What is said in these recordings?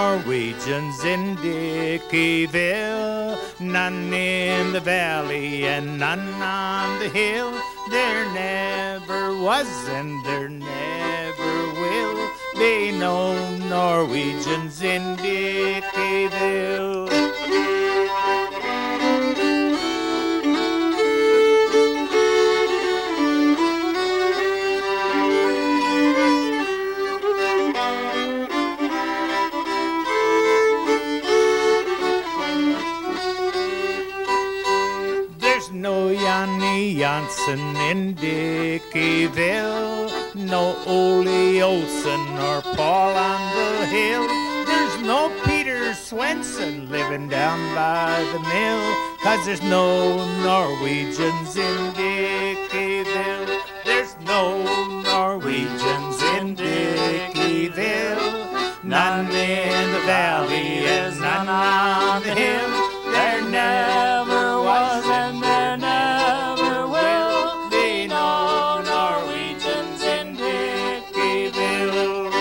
Norwegians in Dickeyville, none in the valley and none on the hill. There never was and there never will be no Norwegians in Dickeyville. No Yanni Janssen in Dickeyville, no Ole Olsen or Paul on the hill. There's no Peter Swenson living down by the mill, 'cause there's no Norwegians in Dickeyville. There's no Norwegians in Dickeyville, none in the valley and none on the hill. There never was and there never will be no Norwegians in Dickeyville.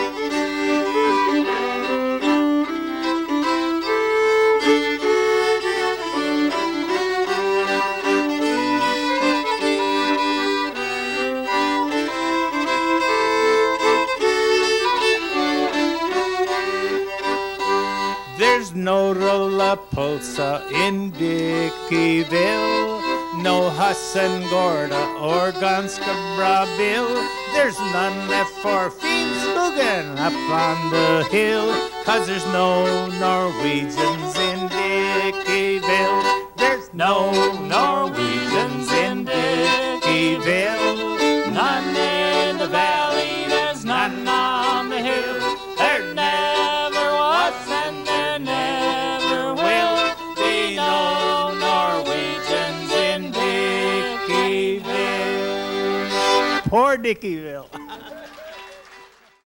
There's no Rullapulsa in Dickeyville, no Hassan Gorda or Ganska Brabil. There's none left for Finsbugen up on the hill, 'cause there's no Norwegians in Dickeyville. There's no Norwegians in Dickeyville, none in the valley, there's none on the hill. There never was and there never will be no Norwegians in Dickeyville. Poor Dickeyville.